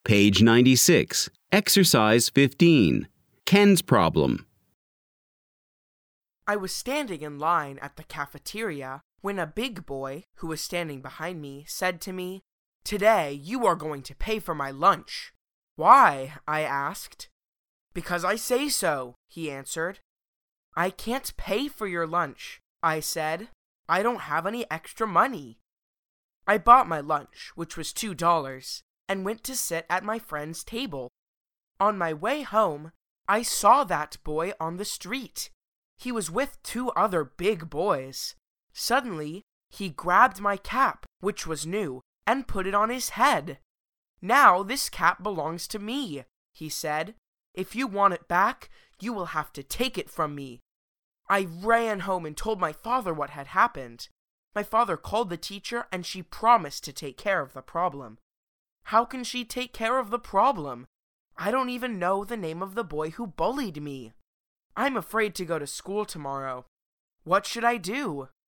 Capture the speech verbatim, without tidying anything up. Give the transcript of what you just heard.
Page ninety-six, Exercise fifteen. Ken's problem. I was standing in line at the cafeteria when a big boy, who was standing behind me, said to me, "Today you are going to pay for my lunch." "Why?" I asked. "Because I say so," he answered. "I can't pay for your lunch," I said. "I don't have any extra money." I bought my lunch, which was two dollars, and went to sit at my friend's table. On my way home, I saw that boy on the street. He was with two other big boys. Suddenly, he grabbed my cap, which was new, and put it on his head. "Now this cap belongs to me," he said. "If you want it back, you will have to take it from me." I ran home and told my father what had happened. My father called the teacher and she promised to take care of the problem. How can she take care of the problem? I don't even know the name of the boy who bullied me. I'm afraid to go to school tomorrow. What should I do?